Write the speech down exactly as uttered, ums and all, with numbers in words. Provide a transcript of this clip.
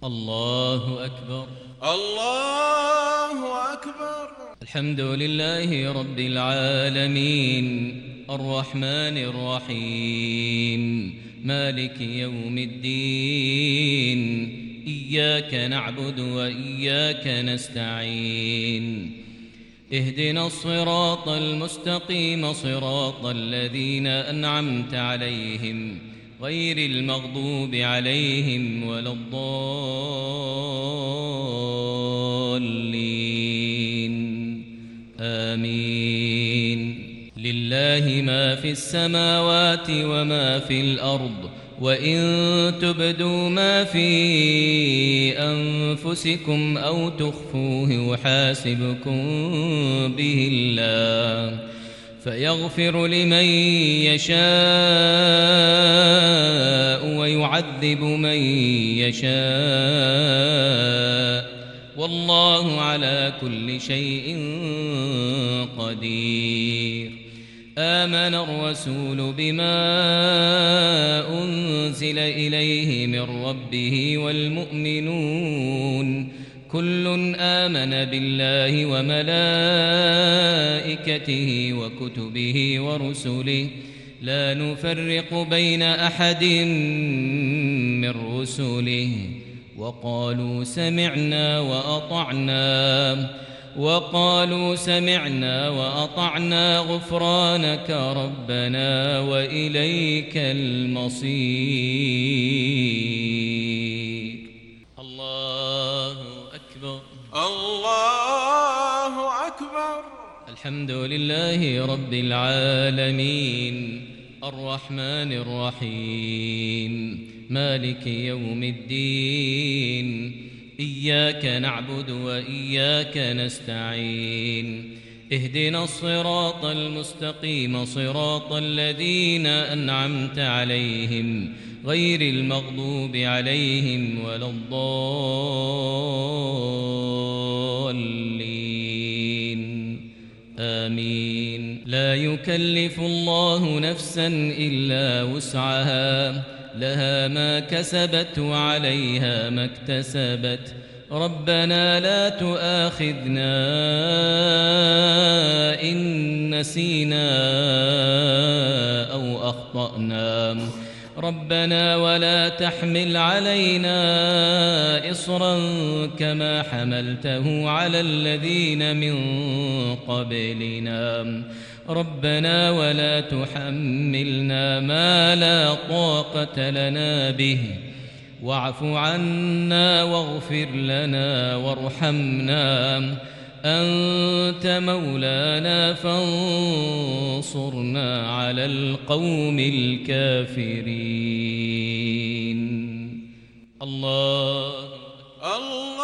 الله أكبر الله أكبر. الحمد لله رب العالمين الرحمن الرحيم مالك يوم الدين إياك نعبد وإياك نستعين اهدنا الصراط المستقيم صراط الذين أنعمت عليهم غير المغضوب عليهم ولا الضالين آمين. لله ما في السماوات وما في الأرض وإن تبدوا ما في أنفسكم أو تخفوه يحاسبكم به الله فيغفر لمن يشاء ويعذب من يشاء والله على كل شيء قدير. آمن الرسول بما أنزل إليه من ربه والمؤمنون كل آمن بالله وملائكته وكتبه ورسله لا نفرق بين أحد من رسله وقالوا سمعنا وأطعنا وقالوا سمعنا وأطعنا غفرانك ربنا وإليك المصير. الله أكبر الله أكبر. الحمد لله رب العالمين الرحمن الرحيم مالك يوم الدين إياك نعبد وإياك نستعين اهدنا الصراط المستقيم صراط الذين أنعمت عليهم غير المغضوب عليهم ولا الضالين آمين. لا يكلف الله نفسا إلا وسعها لها ما كسبت وعليها ما اكتسبت ربنا لا تؤاخذنا إن نسينا أو أخطأنا ربنا ولا تحمل علينا إصرا كما حملته على الذين من قبلنا ربنا ولا تحملنا ما لا طاقة لنا به واعف عنا واغفر لنا وارحمنا أنت مولانا فانصرنا على القوم الكافرين. الله الله